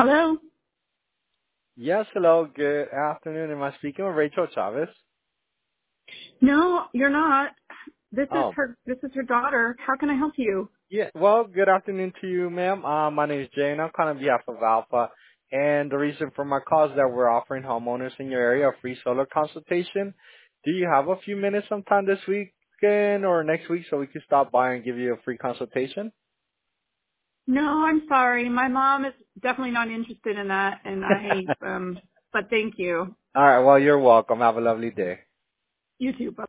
Hello? Yes, hello. Good afternoon. Am I speaking with Rachel Chavez? No, you're not. This is Oh, her daughter. How can I help you? yeah. Well, good afternoon to you, ma'am. My name is Jay, and I'm calling on behalf of Alpha. And the reason for my call is that we're offering homeowners in your area a free solar consultation. Do you have a few minutes sometime this weekend or next week so we can stop by and give you a free consultation? No, I'm sorry. My mom is definitely not interested in that and but thank you. All right. Well, you're welcome. Have a lovely day. You too. Bye.